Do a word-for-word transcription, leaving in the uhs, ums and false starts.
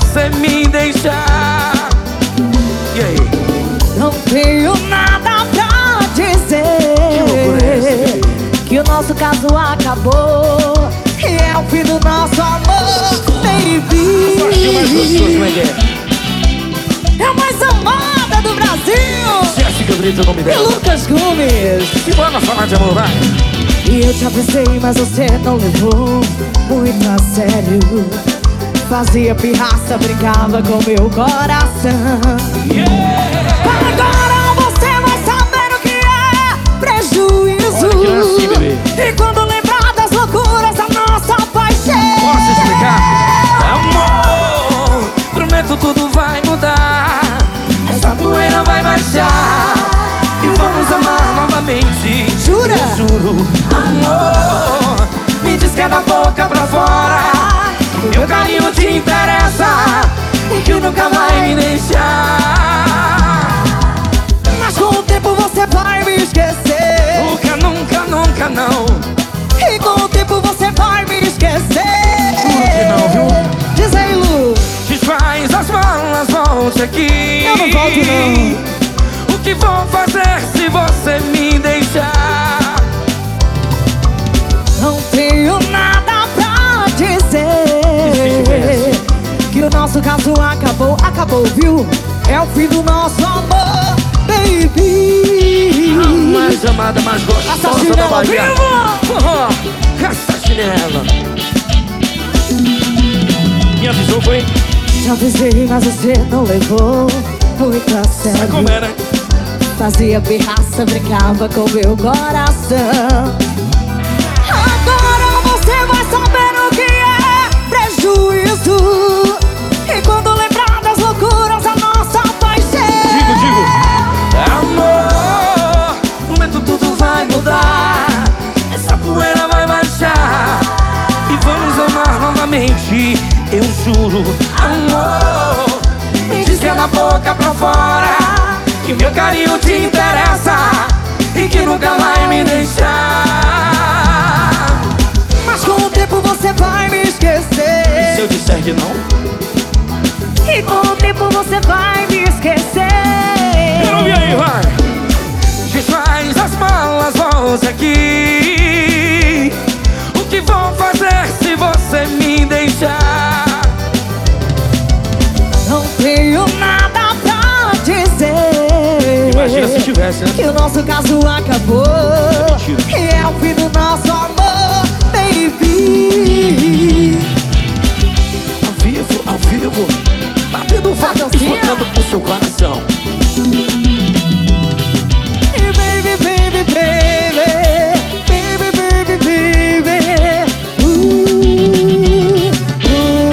você me deixar. E aí? Não tenho nada pra dizer. Que loucura é essa, que o nosso caso acabou e é o fim do nosso amor, baby. Só que o mais gostoso, Miguel. É a mais amada do Brasil. Jéssica Brito, o nome E dela. Lucas Gomes. Que bora falar de amor, vai. E eu te avisei, mas você não levou muito a sério. Fazia pirraça, brincava com meu coração. Yeah! Agora você vai saber o que é prejuízo. Olha que não é assim, bebê. E quando lembrar das loucuras da nossa paixão. Posso explicar? Amor, prometo tudo vai mudar. Essa poeira vai baixar e vamos amar novamente. Jura? Eu juro. Amor, me diz que é da boca pra fora. Meu carinho te interessa e que nunca vai me deixar. Mas com o tempo você vai me esquecer. Nunca, nunca, nunca não. E com o tempo você vai me esquecer. Juro que não, viu? Diz aí, Lu. Desfaz as malas, volte aqui. Eu não volto, não. O que vou fazer se você me deixar? Não tenho nada pra dizer. Que o nosso caso acabou, acabou, viu? É o fim do nosso amor, baby. A mais amada, mais gostosa Essa da chinela Bahia. viva! Oh, essa chinela. Me avisou, foi? Te avisei, mas você não levou muito a Sabe sério. como era? Fazia pirraça, brincava com meu coração. Agora você vai saber o que é prejuízo. E quando lembrar das loucuras da nossa paixão. Digo, digo. Amor, prometo tudo vai mudar. Essa poeira vai baixar e vamos amar novamente. Eu juro. Amor, me diz que é da boca pra fora. Que meu carinho te interessa e que nunca vai me deixar. Mas com o tempo você vai me esquecer. E se eu disser que não? E com o tempo você vai me esquecer. Eu não vi aí, vai. Desfaz as malas, volte aqui. O que vou fazer se você me deixar? Não tenho nada pra dizer. Imagina se tivesse, né? Que o nosso caso acabou É mentira. e é o fim do nosso amor.